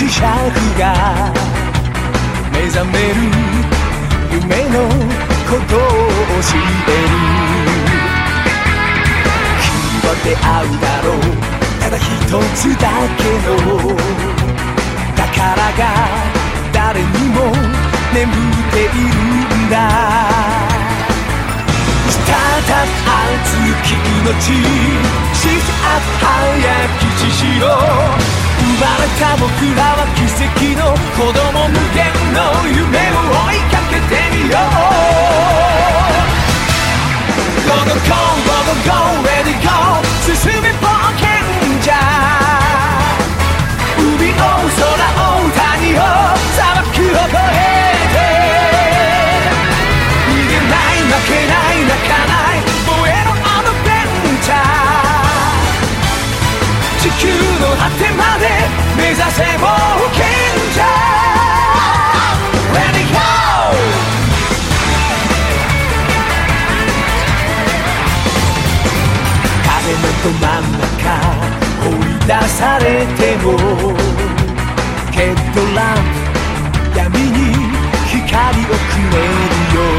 磁石が目覚める夢のことを知ってる。君は出会うだろう、ただ一つだけの宝が誰にも眠っているんだ。ただ熱き命、シフトアップ早き知識を、生まれた僕らは奇跡の子供、無限の夢を追いかけてみよう。 Go go go go go go ready go 進め冒険者、海を空を谷を砂漠を越えて、逃げない負けない泣かない燃えろアドベンチャー、地球の果てまで目指せ冒険者 Ready go。 風のど真ん中追い出されてもヘッドランプ闇に光をくれるよ。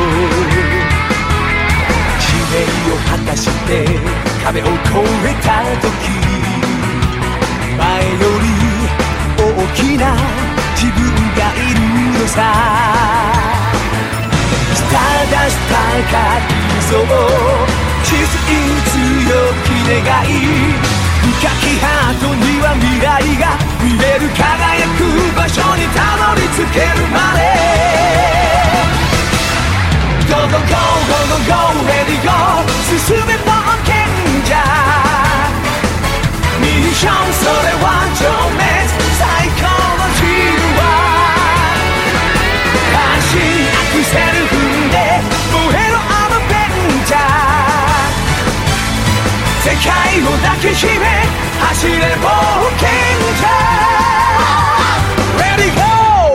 使命を果たして壁を越えた時、前より大きな自分がいるのさ。ただしたい像地図に強き願い、深きハートには未来が見える、輝く場所にたどり着けるまで Go go go go go go ready go 進め冒険者、ミッションそれは情熱、最高の自由は安心アクセル踏んで燃えろアドベンチャー、世界を抱きしめ走れ冒険者 Ready go。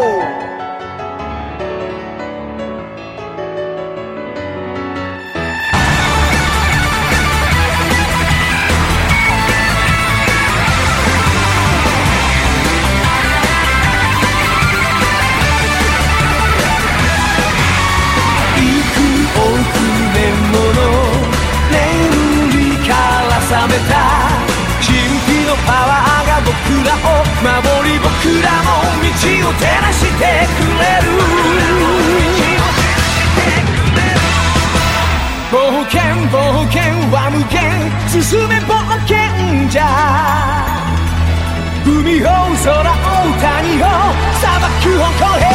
幾億年もの眠りから覚めた神秘のパワーが僕らを守り、僕らの道を照らしてくれる。冒険冒険は無限、進め冒険者、海を空を谷を砂漠を越え